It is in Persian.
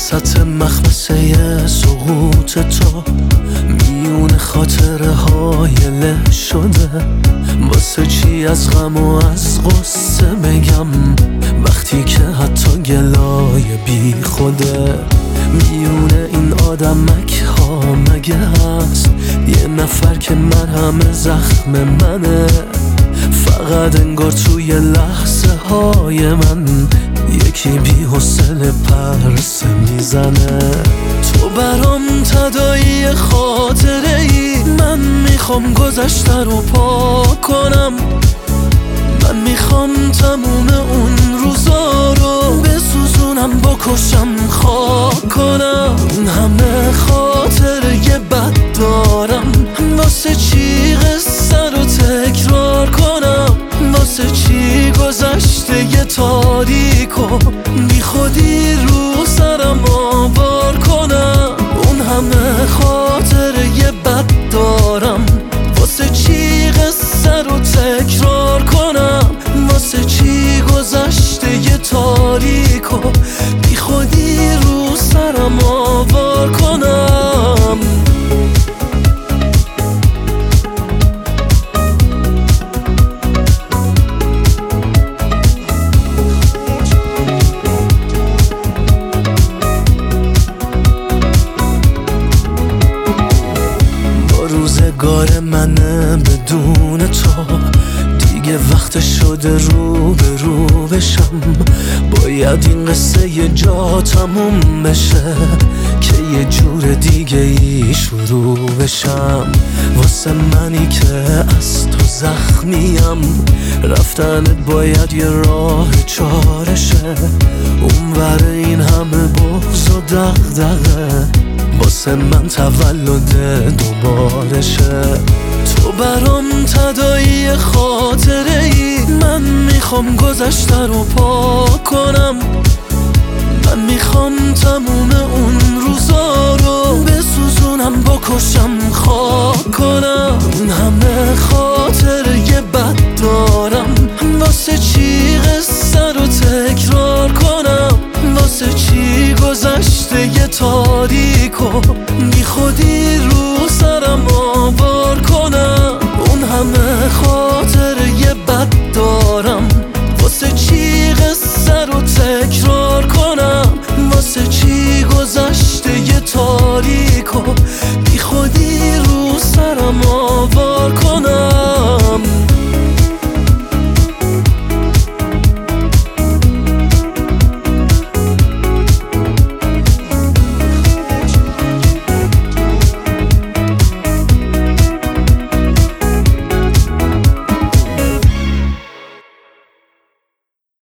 وسط مخمسه سقوط تو میون خاطره های له شده. واسه چی از غم و از غصه بگم وقتی که حتی گلای بی خوده. میون این آدمک ها مگه هست یه نفر که مرهم زخم منه؟ فقط انگار توی لحظه های من یکی بی حوصله پرسه میزنه. تو برام تداعی خاطره ای، من میخوام گذشته رو پاک کنم. من میخوام تموم اون روزا رو بسوزونم، بکشم، خاک کنم. اون همه خاطره بد دارم، واسه چی قصه رو تکرار کنم؟ واسه چی گذشته یه تاریک و بی خودی رو سرم آوار کنم؟ اون همه خاطره بد دارم، واسه چی قصه رو تکرار کنم؟ واسه چی گذشته یه تاریک و بی خودی رو سرم آوار کنم؟ روزگار منه بدون تو دیگه وقت شده رو به رو بشم. باید این قصه یه جا تموم بشه که یه جور دیگه ای شروع بشم. واسه منی که از تو زخمیم رفتنت باید یه راه چارشه. اونور این همه بغض و دغدغه واسه من تولد دوبارشه. تو برام تداعی خاطره ای، من میخوام گذشته رو پاک کنم. من میخوام تموم اون روزا رو بسوزونم، بکشم، خاک کنم. اون همه خاطره بد دارم، واسه چی قصه رو تکرار کنم؟ واسه چی گذشته یه تاریک و بی خودی رو سرم آوار کنم؟ اون همه خاطره بد دارم، واسه چی قصه رو تکرار کنم؟ واسه چی گذشته یه تاریک و